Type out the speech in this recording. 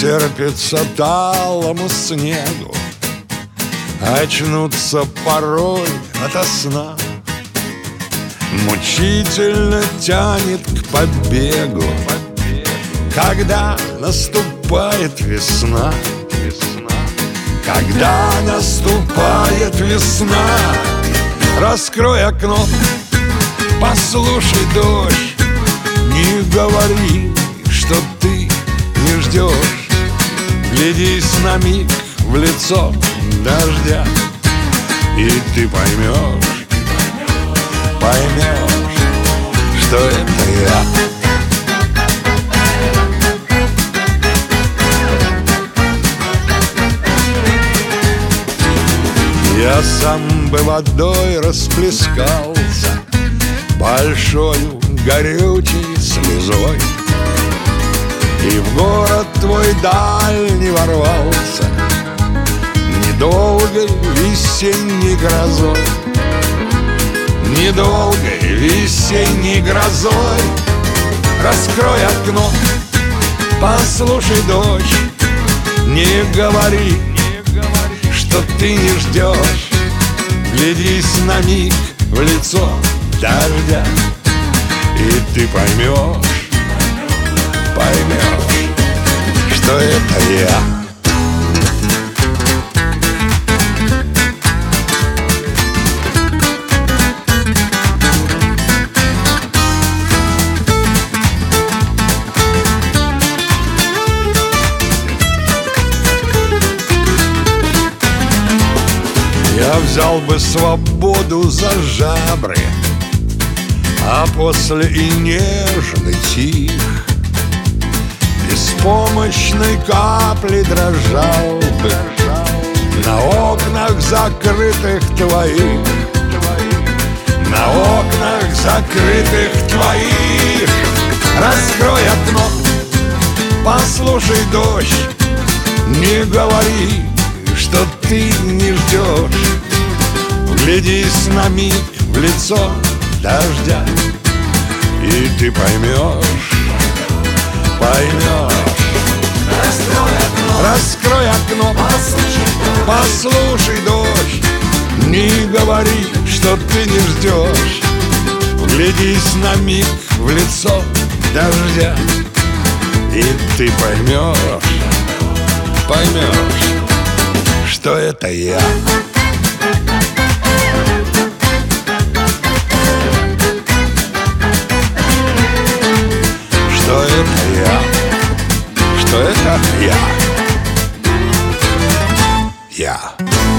терпится талому снегу, очнуться порой ото сна. Мучительно тянет к побегу, когда наступает весна. Когда наступает весна, раскрой окно, послушай дождь. Не говори, что ты не ждешь. Глядись на миг в лицо дождя, и ты поймешь, что это я. Я сам бы водой расплескался, большою горючей слезой, и в город твой дальний ворвался недолгой весенней грозой. Недолгой весенней грозой. Раскрой окно, послушай дождь. Не говори, что ты не ждешь. Глядись на миг в лицо дождя, и ты поймешь, что это я. Я взял бы свободу за жабры, а после и нежный тих беспомощной капли дрожал бы на окнах закрытых твоих. На окнах закрытых твоих. Раскрой окно, послушай дождь. Не говори, что ты не ждешь. Вглядись на миг в лицо дождя, и ты поймешь. Раскрой окно, послушай дождь. Не говори, что ты не ждешь. Вглядись на миг в лицо дождя, и ты поймешь, что это я. Что это я. Что это я. Я.